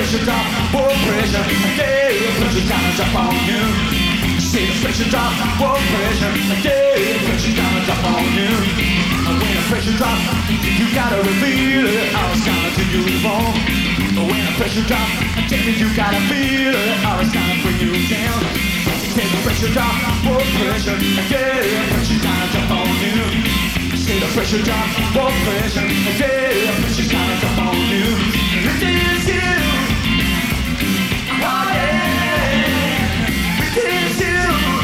pressure drop, more pressure. Yeah, pressure's gonna drop on you. See the pressure drop, more pressure. Yeah, pressure's gonna drop on you. When the pressure drops, you gotta reveal it, or it's gonna do you wrong. When the pressure drops, I tell you gotta feel it, or it's gonna bring you down. Take the pressure drop, more pressure. Yeah, pressure's gonna drop on you. See the pressure drop, more pressure. Yeah, pressure's gonna drop on you. It is you. Oh yeah. It is you.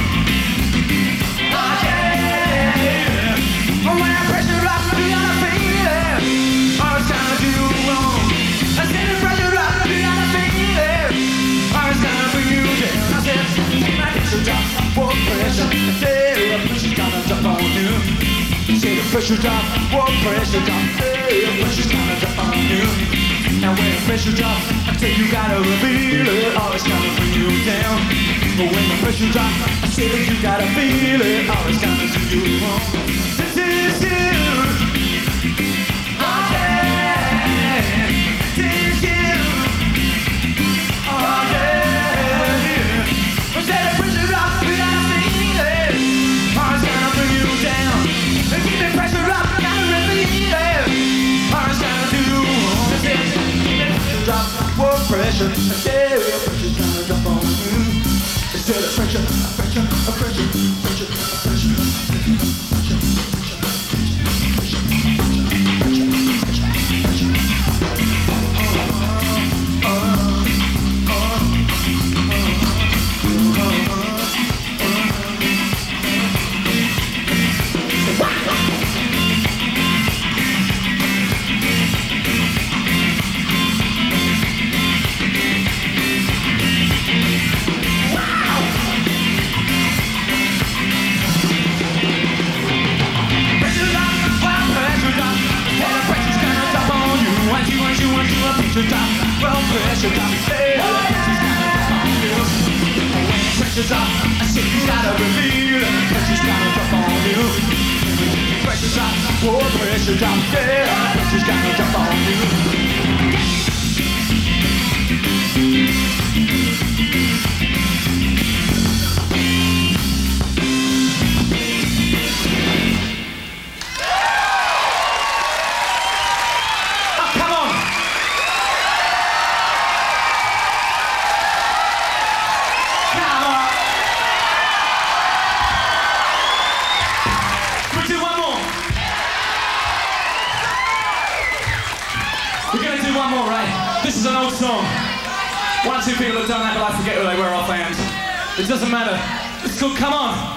Oh yeah. When the pressure drops, you gotta feel it, or it's gonna do you wrong. I said the pressure drops, you gotta feel it, or it's gonna bring you down. I said the pressure drops, more pressure. Yeah, pressure's gonna drop on you. Say the pressure drop, more pressure drop. Yeah, pressure's gonna drop on you. Now when the pressure drops, I tell you gotta reveal it, or it's gonna bring you down. But when the pressure drops, I say that you gotta feel it, or it's gonna do you wrong. This is you. Oh yeah. This is you. Oh yeah. When the pressure drops, you gotta feel it, or it's gonna bring you down. And keep the pressure up, gotta reveal it, or it's gonna do you wrong. Drop, more pressure, yeah, pressure's gonna drop on you. Instead of pressure, pressure, pressure, pressure, pressure, pressure drop, well pressure drop, hey, pressure's gonna drop on you. When the pressure drop, I say you gotta reveal it, pressure's gonna drop on you. Pressure drop, oh pressure drop, yeah, pressure's gonna drop on you. One more, right? This is an old song. One or two people that don't act like forget who they were offhand. It doesn't matter. It's called Come On.